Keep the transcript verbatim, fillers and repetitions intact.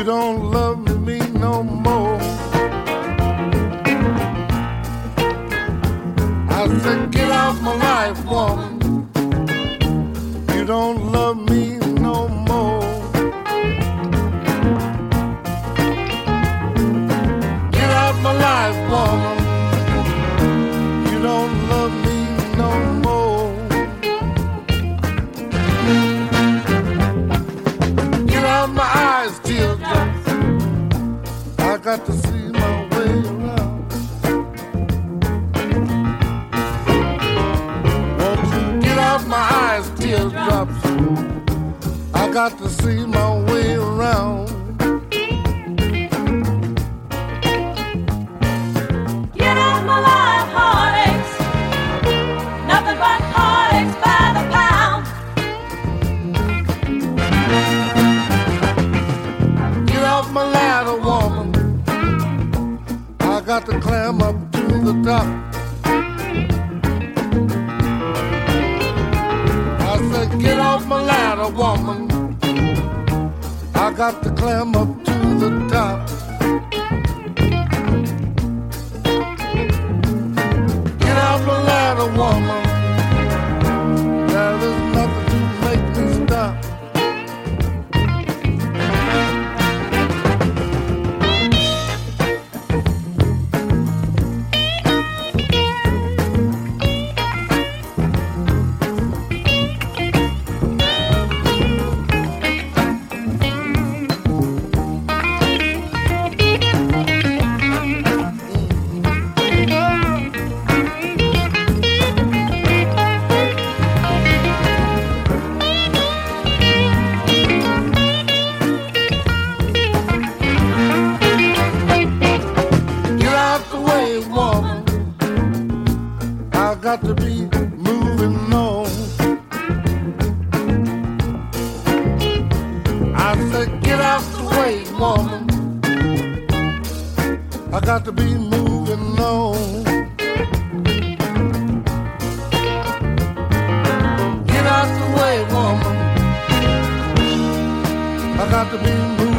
You don't love me no more. I said, get out my life, woman. You don't love me no more. Get out my life, woman. You don't love me no more. Get out my eyes, teardrops. I got to see my way around. Won't you get out my eyes, teardrops? I got to see my way around. Get out my life, heartaches. Nothing but heartaches by the pound. Get off my ladder, woman. I got to climb up to the top. I said, get off my ladder, woman. I got to climb up to the top. Get off my ladder, woman. There is nothing to make me stop. Got to be moving on. I said, get out the way, woman. I got to be moving on. Get out the way, woman. I got to be moving on.